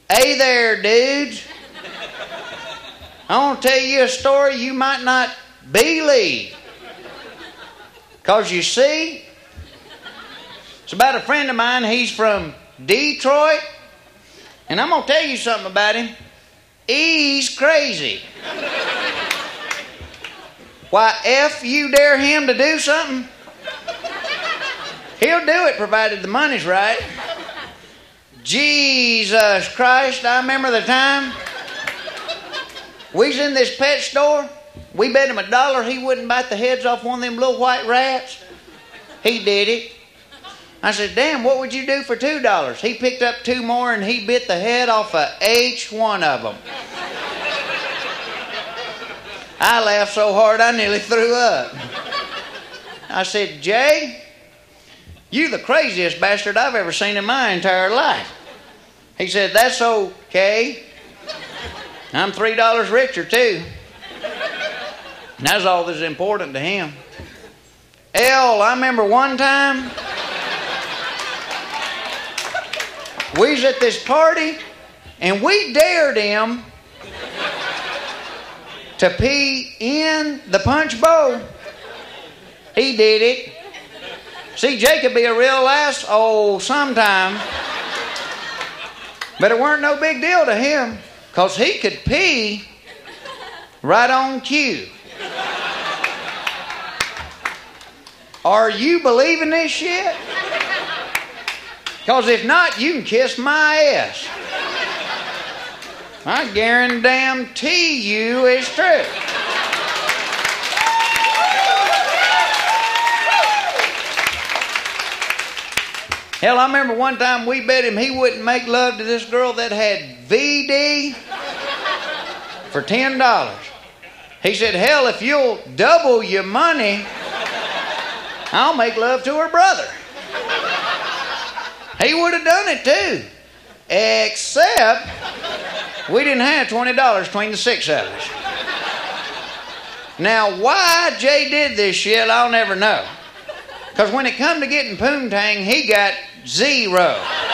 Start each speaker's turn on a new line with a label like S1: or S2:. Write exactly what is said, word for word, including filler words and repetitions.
S1: Hey there, dudes. I want to tell you a story you might not believe. Because you see, it's about a friend of mine. He's from Detroit. And I'm going to tell you something about him. He's crazy. Why, if you dare him to do something, he'll do it provided the money's right. Jesus Christ, I remember the time we was in this pet store. We bet him a dollar he wouldn't bite the heads off one of them little white rats. He did it. I said, damn, what would you do for two dollars? He picked up two more and he bit the head off of each one of them. I laughed so hard I nearly threw up. I said, Jay, you the craziest bastard I've ever seen in my entire life. He said, that's okay. I'm three dollars richer too. And that's all that's important to him. L, I remember one time we was at this party and we dared him to pee in the punch bowl. He did it. See, Jay could be a real asshole sometime. But it weren't no big deal to him. Because he could pee right on cue. Are you believing this shit? Because if not, you can kiss my ass. I guarantee you it's true. Hell, I remember one time we bet him he wouldn't make love to this girl that had V D for ten dollars. He said, hell, if you'll double your money, I'll make love to her brother. He would have done it too. Except we didn't have twenty dollars between the six of us. Now, why Jay did this shit, I'll never know. Because when it come to getting poontang, he got zero.